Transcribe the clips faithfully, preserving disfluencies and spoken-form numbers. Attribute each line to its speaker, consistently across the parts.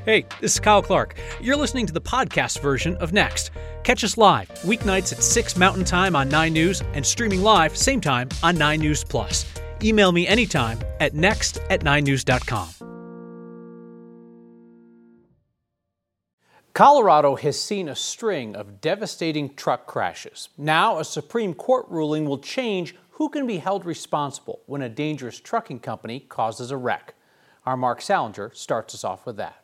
Speaker 1: Hey, this is Kyle Clark. You're listening to the podcast version of Next. Catch us live, weeknights at six Mountain Time on nine News and streaming live, same time, on nine News Plus. Email me anytime at next at nine news dot com. Colorado has seen a string of devastating truck crashes. Now, a Supreme Court ruling will change who can be held responsible when a dangerous trucking company causes a wreck. Our Mark Salinger starts us off with that.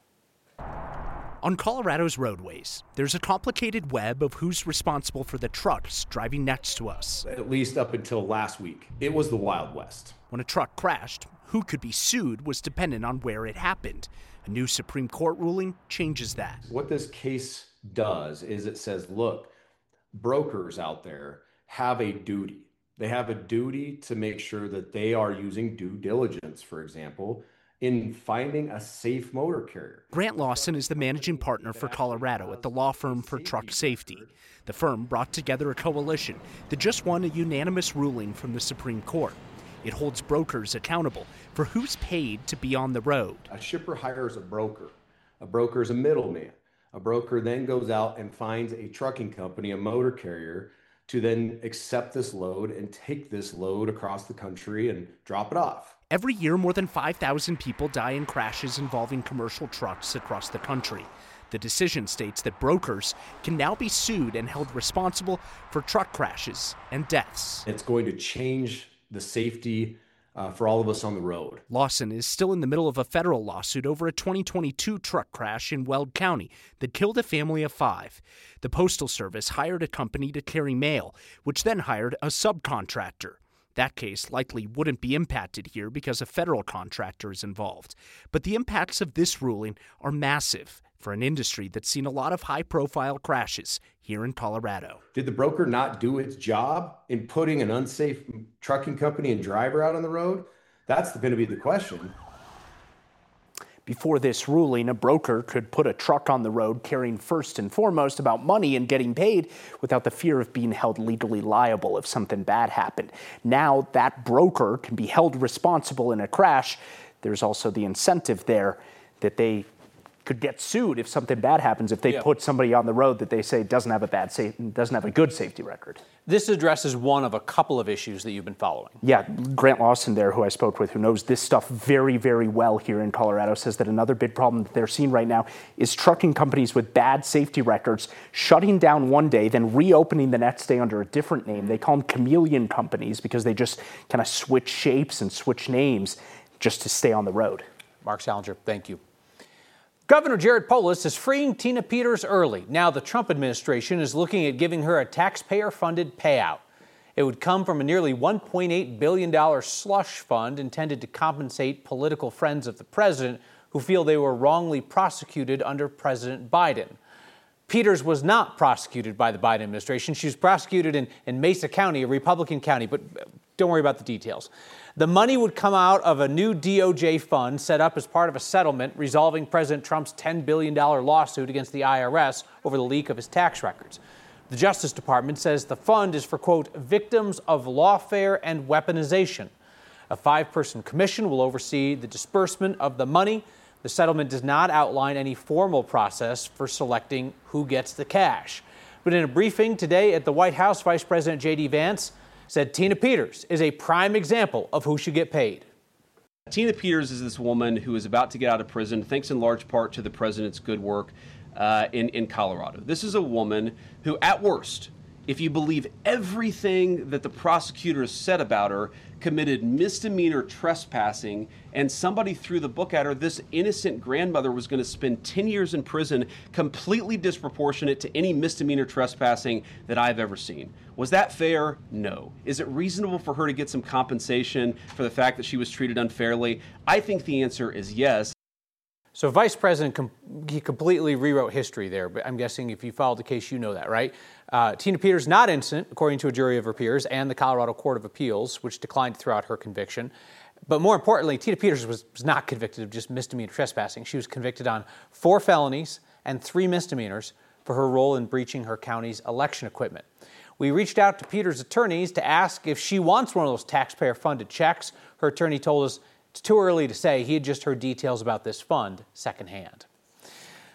Speaker 2: On Colorado's roadways, there's a complicated web of who's responsible for the trucks driving next to us.
Speaker 3: At least up until last week, it was the Wild West.
Speaker 2: When a truck crashed, who could be sued was dependent on where it happened. A new Supreme Court ruling changes that.
Speaker 3: What this case does is it says, look, brokers out there have a duty. They have a duty to make sure that they are using due diligence, for example, in finding a safe motor carrier.
Speaker 2: Grant Lawson is the managing partner for Colorado at the law firm for Truck Safety. The firm brought together a coalition that just won a unanimous ruling from the Supreme Court. It holds brokers accountable for who's paid to be on the road.
Speaker 3: A shipper hires a broker. A broker is a middleman. A broker then goes out and finds a trucking company, a motor carrier, to then accept this load and take this load across the country and drop it off.
Speaker 2: Every year, more than five thousand people die in crashes involving commercial trucks across the country. The decision states that brokers can now be sued and held responsible for truck crashes and deaths.
Speaker 3: It's going to change the safety uh, for all of us on the road.
Speaker 2: Lawson is still in the middle of a federal lawsuit over a twenty twenty-two truck crash in Weld County that killed a family of five. The Postal Service hired a company to carry mail, which then hired a subcontractor. That case likely wouldn't be impacted here because a federal contractor is involved. But the impacts of this ruling are massive for an industry that's seen a lot of high-profile crashes here in Colorado.
Speaker 3: Did the broker not do its job in putting an unsafe trucking company and driver out on the road? That's going to be the question.
Speaker 2: Before this ruling, a broker could put a truck on the road caring first and foremost about money and getting paid without the fear of being held legally liable if something bad happened. Now that broker can be held responsible in a crash. There's also the incentive there that they could get sued if something bad happens, if they yeah. put somebody on the road that they say doesn't have a bad safe, doesn't have a good safety record.
Speaker 1: This addresses one of a couple of issues that you've been following.
Speaker 2: Yeah, Grant Lawson there, who I spoke with, who knows this stuff very, very well here in Colorado, says that another big problem that they're seeing right now is trucking companies with bad safety records shutting down one day, then reopening the next day under a different name. They call them chameleon companies because they just kind of switch shapes and switch names just to stay on the road.
Speaker 1: Mark Salinger, thank you. Governor Jared Polis is freeing Tina Peters early. Now the Trump administration is looking at giving her a taxpayer-funded payout. It would come from a nearly one point eight billion dollars slush fund intended to compensate political friends of the president who feel they were wrongly prosecuted under President Biden. Peters was not prosecuted by the Biden administration. She was prosecuted in, in Mesa County, a Republican county, but don't worry about the details. The money would come out of a new D O J fund set up as part of a settlement resolving President Trump's ten billion dollars lawsuit against the I R S over the leak of his tax records. The Justice Department says the fund is for, quote, victims of lawfare and weaponization. A five-person commission will oversee the disbursement of the money. The settlement does not outline any formal process for selecting who gets the cash. But in a briefing today at the White House, Vice President J D Vance said Tina Peters is a prime example of who should get paid.
Speaker 4: Tina Peters is this woman who is about to get out of prison, thanks in large part to the president's good work uh, in, in Colorado. This is a woman who, at worst, if you believe everything that the prosecutors said about her, committed misdemeanor trespassing, and somebody threw the book at her. This innocent grandmother was going to spend ten years in prison, completely disproportionate to any misdemeanor trespassing that I've ever seen. Was that fair? No. Is it reasonable for her to get some compensation for the fact that she was treated unfairly? I think the answer is yes.
Speaker 1: So Vice President, com- he completely rewrote history there, but I'm guessing if you followed the case, you know that, right? Uh, Tina Peters not innocent, according to a jury of her peers and the Colorado Court of Appeals, which declined to throw out her conviction. But more importantly, Tina Peters was, was not convicted of just misdemeanor trespassing. She was convicted on four felonies and three misdemeanors for her role in breaching her county's election equipment. We reached out to Peters' attorneys to ask if she wants one of those taxpayer-funded checks. Her attorney told us it's too early to say. He had just heard details about this fund secondhand.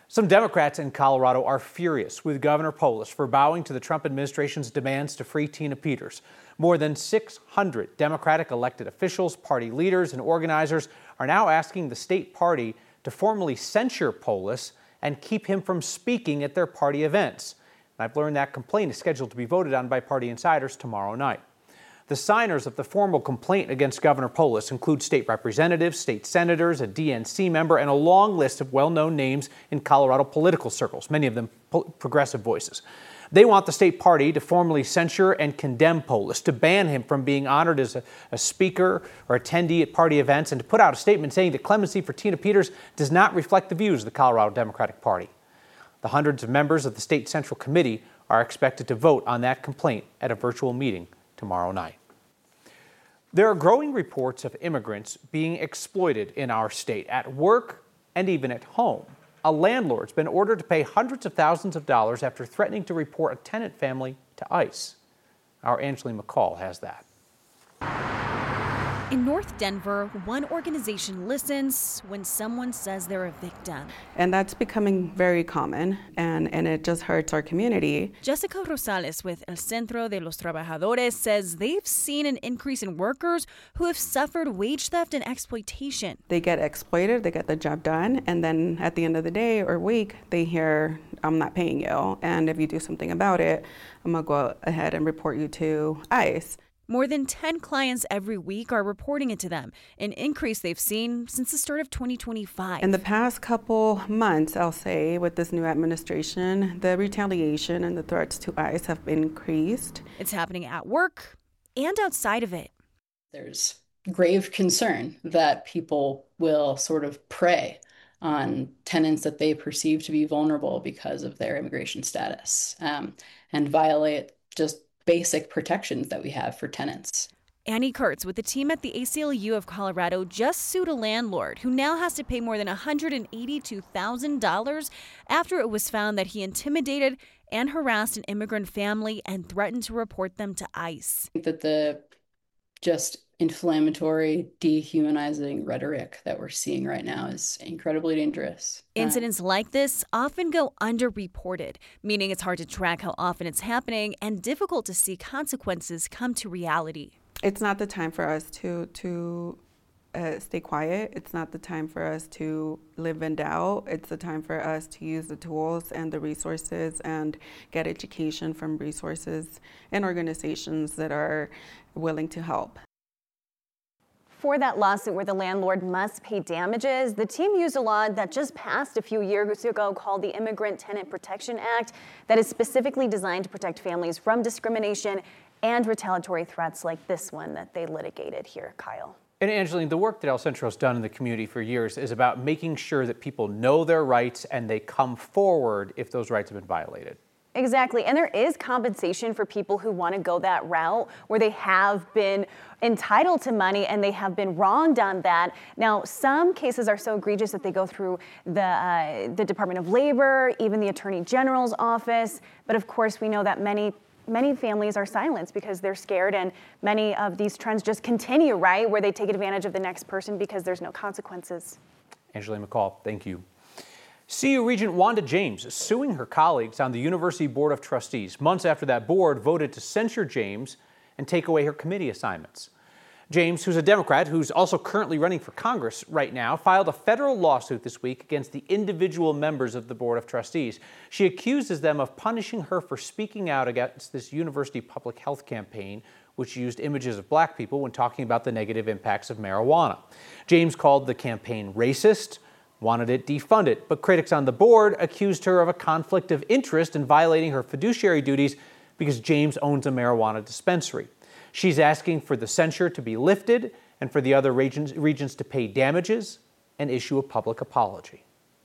Speaker 1: Some Democrats in Colorado are furious with Governor Polis for bowing to the Trump administration's demands to free Tina Peters. More than six hundred Democratic elected officials, party leaders, and organizers are now asking the state party to formally censure Polis and keep him from speaking at their party events. And I've learned that complaint is scheduled to be voted on by party insiders tomorrow night. The signers of the formal complaint against Governor Polis include state representatives, state senators, a D N C member, and a long list of well-known names in Colorado political circles, many of them progressive voices. They want the state party to formally censure and condemn Polis, to ban him from being honored as a, a speaker or attendee at party events, and to put out a statement saying that clemency for Tina Peters does not reflect the views of the Colorado Democratic Party. The hundreds of members of the state central committee are expected to vote on that complaint at a virtual meeting tomorrow night. There are growing reports of immigrants being exploited in our state at work and even at home. A landlord's been ordered to pay hundreds of thousands of dollars after threatening to report a tenant family to ICE. Our Angeline McCall has that.
Speaker 5: In North Denver, one organization listens when someone says they're a victim.
Speaker 6: And that's becoming very common, and, and it just hurts our community.
Speaker 5: Jessica Rosales with El Centro de los Trabajadores says they've seen an increase in workers who have suffered wage theft and exploitation.
Speaker 6: They get exploited, they get the job done, and then at the end of the day or week, they hear, I'm not paying you, and if you do something about it, I'm gonna go ahead and report you to ICE.
Speaker 5: More than ten clients every week are reporting it to them, an increase they've seen since the start of twenty twenty-five.
Speaker 6: In the past couple months, I'll say, with this new administration, the retaliation and the threats to ICE have increased.
Speaker 5: It's happening at work and outside of it.
Speaker 7: There's grave concern that people will sort of prey on tenants that they perceive to be vulnerable because of their immigration status, um, and violate just basic protections that we have for tenants.
Speaker 5: Annie Kurtz with the team at the A C L U of Colorado just sued a landlord who now has to pay more than one hundred eighty-two thousand dollars after it was found that he intimidated and harassed an immigrant family and threatened to report them to ICE.
Speaker 7: I think that the just inflammatory, dehumanizing rhetoric that we're seeing right now is incredibly dangerous.
Speaker 5: Incidents like this often go underreported, meaning it's hard to track how often it's happening and difficult to see consequences come to reality.
Speaker 6: It's not the time for us to to uh, stay quiet. It's not the time for us to live in doubt. It's the time for us to use the tools and the resources and get education from resources and organizations that are willing to help.
Speaker 8: For that lawsuit where the landlord must pay damages, the team used a law that just passed a few years ago called the Immigrant Tenant Protection Act that is specifically designed to protect families from discrimination and retaliatory threats like this one that they litigated here, Kyle.
Speaker 1: And Angeline, the work that El Centro's done in the community for years is about making sure that people know their rights and they come forward if those rights have been violated.
Speaker 8: Exactly. And there is compensation for people who want to go that route where they have been entitled to money and they have been wronged on that. Now, some cases are so egregious that they go through the, uh, the Department of Labor, even the Attorney General's office. But of course, we know that many Many families are silenced because they're scared, and many of these trends just continue, right, where they take advantage of the next person because there's no consequences.
Speaker 1: Angeline McCall, thank you. C U Regent Wanda James is suing her colleagues on the University Board of Trustees months after that board voted to censure James and take away her committee assignments. James, who's a Democrat who's also currently running for Congress right now, filed a federal lawsuit this week against the individual members of the Board of Trustees. She accuses them of punishing her for speaking out against this university public health campaign, which used images of black people when talking about the negative impacts of marijuana. James called the campaign racist, wanted it defunded, but critics on the board accused her of a conflict of interest in violating her fiduciary duties because James owns a marijuana dispensary. She's asking for the censure to be lifted and for the other regions, regions to pay damages and issue a public apology.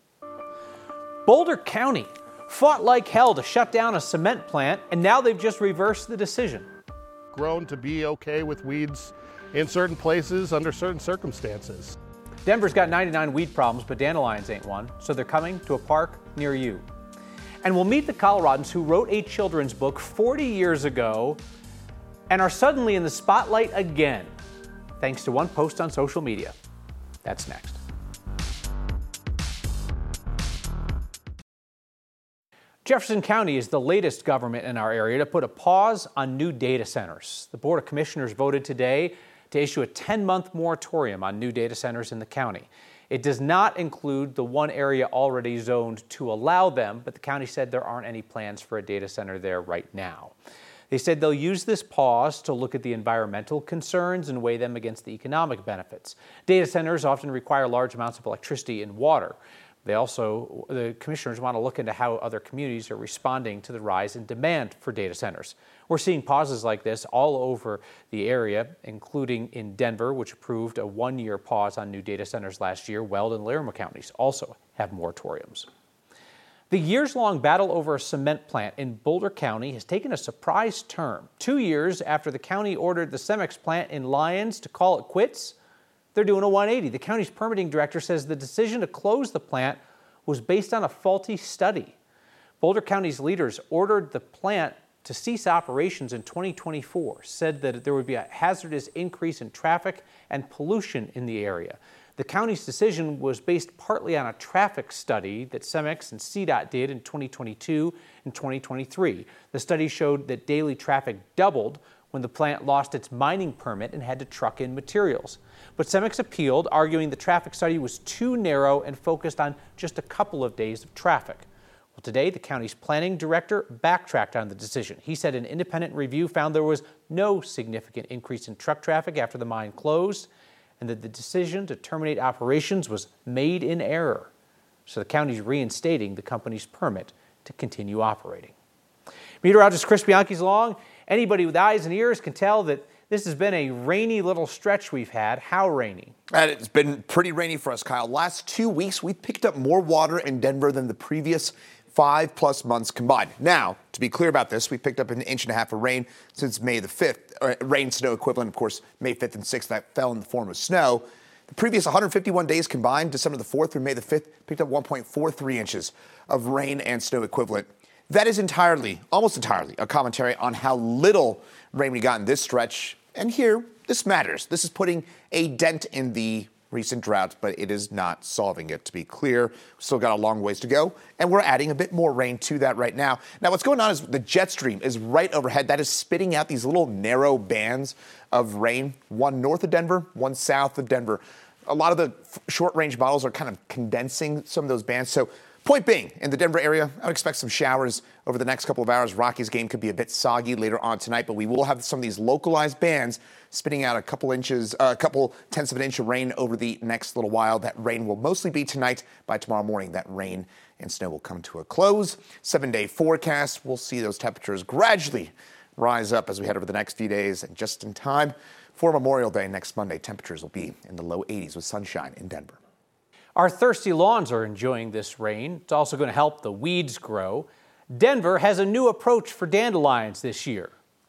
Speaker 1: Boulder County fought like hell to shut down a cement plant, and now they've just reversed the decision.
Speaker 9: Grown to be okay with weeds in certain places under certain circumstances.
Speaker 1: Denver's got ninety-nine weed problems, but dandelions ain't one, so they're coming to a park near you. And we'll meet the Coloradans who wrote a children's book forty years ago and are suddenly in the spotlight again, thanks to one post on social media. That's next. Jefferson County is the latest government in our area to put a pause on new data centers. The Board of Commissioners voted today to issue a ten-month moratorium on new data centers in the county. It does not include the one area already zoned to allow them, but the county said there aren't any plans for a data center there right now. They said they'll use this pause to look at the environmental concerns and weigh them against the economic benefits. Data centers often require large amounts of electricity and water. They also, the commissioners want to look into how other communities are responding to the rise in demand for data centers. We're seeing pauses like this all over the area, including in Denver, which approved a one-year pause on new data centers last year. Weld and Larimer counties also have moratoriums. The years-long battle over a cement plant in Boulder County has taken a surprise turn. Two years after the county ordered the Cemex plant in Lyons to call it quits, they're doing a one eighty. The county's permitting director says the decision to close the plant was based on a faulty study. Boulder County's leaders ordered the plant to cease operations in twenty twenty-four, said that there would be a hazardous increase in traffic and pollution in the area. The county's decision was based partly on a traffic study that Cemex and C DOT did in twenty twenty-two and twenty twenty-three. The study showed that daily traffic doubled when the plant lost its mining permit and had to truck in materials. But Cemex appealed, arguing the traffic study was too narrow and focused on just a couple of days of traffic. Well, today, the county's planning director backtracked on the decision. He said an independent review found there was no significant increase in truck traffic after the mine closed, and that the decision to terminate operations was made in error. So the county's reinstating the company's permit to continue operating. Meteorologist Chris Bianchi's along. Anybody with eyes and ears can tell that this has been a rainy little stretch we've had. How rainy?
Speaker 10: And it's been pretty rainy for us, Kyle. Last two weeks, we picked up more water in Denver than the previous five plus months combined. Now, to be clear about this, we picked up an inch and a half of rain since May the fifth. Uh, rain, snow equivalent, of course, May fifth and sixth, that fell in the form of snow. The previous one hundred fifty-one days combined, December the fourth through May the fifth, picked up one point four three inches of rain and snow equivalent. That is entirely, almost entirely, a commentary on how little rain we got in this stretch. And here, this matters. This is putting a dent in the recent drought, but it is not solving it, to be clear. We've still got a long ways to go, and we're adding a bit more rain to that right now. Now, what's going on is the jet stream is right overhead. That is spitting out these little narrow bands of rain, one north of Denver, one south of Denver. A lot of the short-range models are kind of condensing some of those bands. So point being, in the Denver area, I would expect some showers over the next couple of hours. Rockies game could be a bit soggy later on tonight, but we will have some of these localized bands spitting out a couple inches, uh, a couple tenths of an inch of rain over the next little while. That rain will mostly be tonight. By tomorrow morning, that rain and snow will come to a close. Seven-day forecast, we'll see those temperatures gradually rise up as we head over the next few days. And just in time for Memorial Day next Monday, temperatures will be in the low eighties with sunshine in Denver.
Speaker 1: Our thirsty lawns are enjoying this rain. It's also going to help the weeds grow. Denver has a new approach for dandelions this year.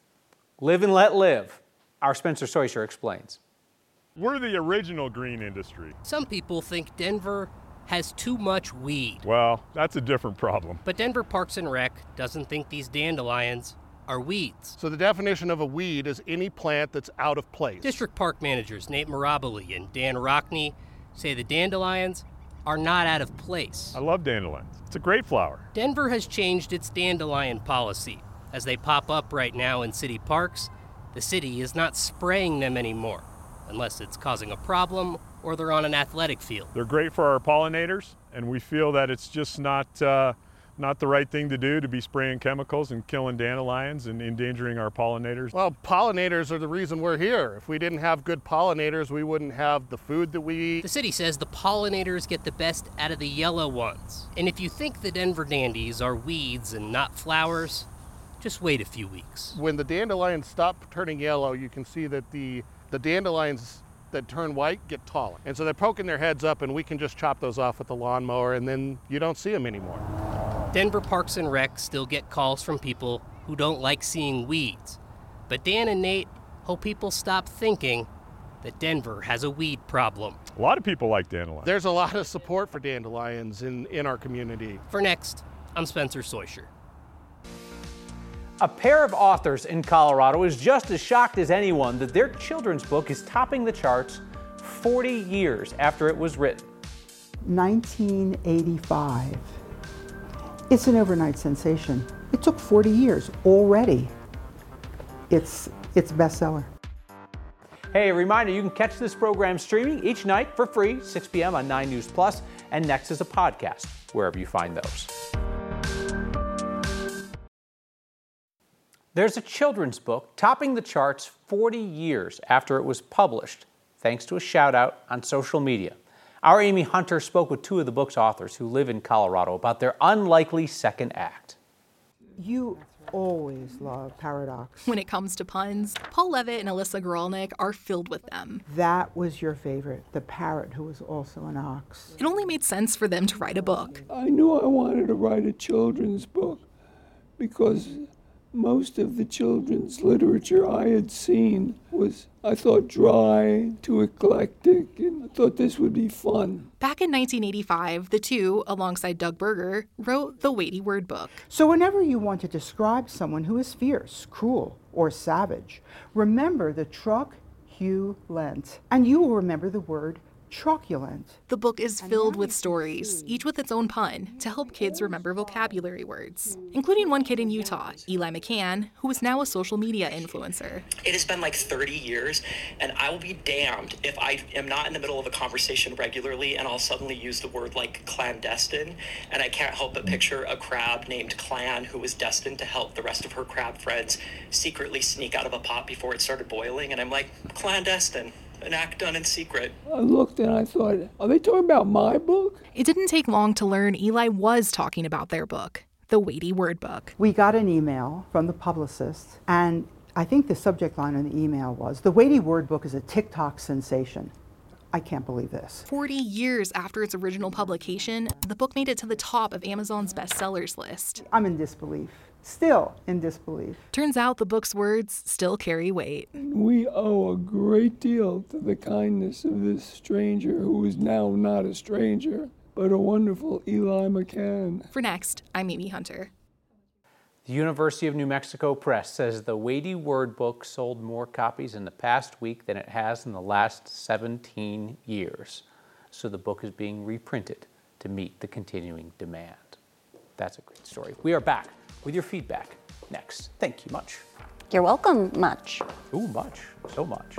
Speaker 1: Live and let live. Our Spencer Soisher explains.
Speaker 11: We're the original green industry.
Speaker 12: Some people think Denver has too much weed.
Speaker 11: Well, that's a different problem.
Speaker 12: But Denver Parks and Rec doesn't think these dandelions are weeds.
Speaker 9: So the definition of a weed is any plant that's out of place.
Speaker 12: District Park managers Nate Miraboli and Dan Rockney say the dandelions are not out of place.
Speaker 11: I love dandelions. It's a great flower.
Speaker 12: Denver has changed its dandelion policy. As they pop up right now in city parks, the city is not spraying them anymore, unless it's causing a problem or they're on an athletic field.
Speaker 11: They're great for our pollinators, and we feel that it's just not uh, not the right thing to do to be spraying chemicals and killing dandelions and endangering our pollinators.
Speaker 9: Well, pollinators are the reason we're here. If we didn't have good pollinators, we wouldn't have the food that we eat.
Speaker 12: The city says the pollinators get the best out of the yellow ones. And if you think the Denver dandies are weeds and not flowers, just wait a few weeks.
Speaker 9: When the dandelions stop turning yellow, you can see that the, the dandelions that turn white get taller. And so they're poking their heads up, and we can just chop those off with the lawnmower, and then you don't see them anymore.
Speaker 12: Denver Parks and Rec still get calls from people who don't like seeing weeds. But Dan and Nate hope people stop thinking that Denver has a weed problem.
Speaker 11: A lot of people like dandelions.
Speaker 9: There's a lot of support for dandelions in, in our community.
Speaker 12: For Next, I'm Spencer Soisher.
Speaker 1: A pair of authors in Colorado is just as shocked as anyone that their children's book is topping the charts forty years after it was written.
Speaker 13: nineteen eighty-five. It's an overnight sensation. It took forty years already. It's it's a bestseller.
Speaker 1: Hey, a reminder, you can catch this program streaming each night for free, six p.m. on nine News Plus, and next is a podcast, wherever you find those. There's a children's book topping the charts forty years after it was published, thanks to a shout out on social media. Our Amy Hunter spoke with two of the book's authors who live in Colorado about their unlikely second act.
Speaker 13: You always love paradox.
Speaker 14: When it comes to puns, Paul Levitt and Alyssa Goralnik are filled with them.
Speaker 13: That was your favorite, the parrot who was also an ox.
Speaker 14: It only made sense for them to write a book.
Speaker 15: I knew I wanted to write a children's book because most of the children's literature I had seen was, I thought, dry, too eclectic, and I thought this would be fun.
Speaker 14: Back in nineteen eighty-five, the two, alongside Doug Berger, wrote The Weighty Word Book.
Speaker 13: So whenever you want to describe someone who is fierce, cruel, or savage, remember the truculent, and you will remember the word truculent.
Speaker 14: The book is filled with stories, each with its own pun, to help kids remember vocabulary words, including one kid in Utah, Eli McCann, who is now a social media influencer.
Speaker 16: It has been like thirty years, and I will be damned if I am not in the middle of a conversation regularly and I'll suddenly use the word like clandestine, and I can't help but picture a crab named Clan who was destined to help the rest of her crab friends secretly sneak out of a pot before it started boiling, and I'm like, clandestine. An act done in secret.
Speaker 15: I looked and I thought, are they talking about my book?
Speaker 14: It didn't take long to learn Eli was talking about their book, The Weighty Word Book.
Speaker 13: We got an email from the publicist, and I think the subject line in the email was, The Weighty Word Book is a TikTok sensation. I can't believe this.
Speaker 14: forty years after its original publication, the book made it to the top of Amazon's bestsellers list.
Speaker 13: I'm in disbelief. Still in disbelief.
Speaker 14: Turns out the book's words still carry weight.
Speaker 15: We owe a great deal to the kindness of this stranger who is now not a stranger, but a wonderful Eli McCann.
Speaker 14: For Next, I'm Amy Hunter.
Speaker 1: The University of New Mexico Press says the Weighty Word Book sold more copies in the past week than it has in the last seventeen years. So the book is being reprinted to meet the continuing demand. That's a great story. We are back with your feedback next. Thank you much.
Speaker 17: You're welcome, much.
Speaker 1: Ooh, much. So much.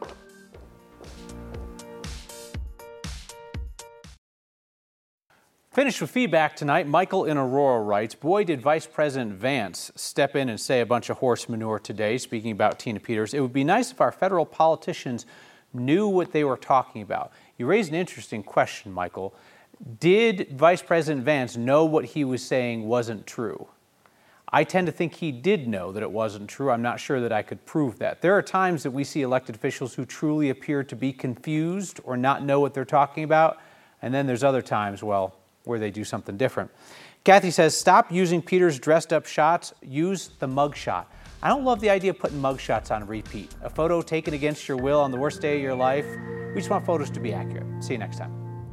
Speaker 1: Finished with feedback tonight, Michael in Aurora writes, boy, did Vice President Vance step in and say a bunch of horse manure today, speaking about Tina Peters. It would be nice if our federal politicians knew what they were talking about. You raised an interesting question, Michael. Did Vice President Vance know what he was saying wasn't true? I tend to think he did know that it wasn't true. I'm not sure that I could prove that. There are times that we see elected officials who truly appear to be confused or not know what they're talking about. And then there's other times, well, where they do something different. Kathy says, stop using Peter's dressed up shots. Use the mug shot. I don't love the idea of putting mug shots on repeat. A photo taken against your will on the worst day of your life. We just want photos to be accurate. See you next time.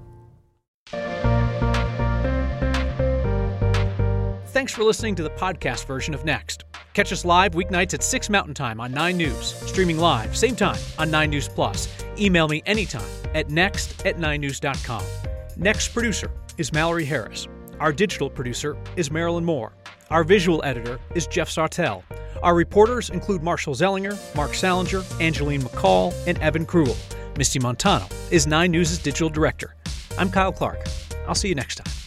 Speaker 1: Thanks for listening to the podcast version of Next. Catch us live weeknights at six Mountain Time on nine News. Streaming live, same time, on nine News Plus. Email me anytime at next at nine news dot com. Next producer is Mallory Harris. Our digital producer is Marilyn Moore. Our visual editor is Jeff Sartell. Our reporters include Marshall Zellinger, Mark Salinger, Angeline McCall, and Evan Krul. Misty Montano is nine News' digital director. I'm Kyle Clark. I'll see you next time.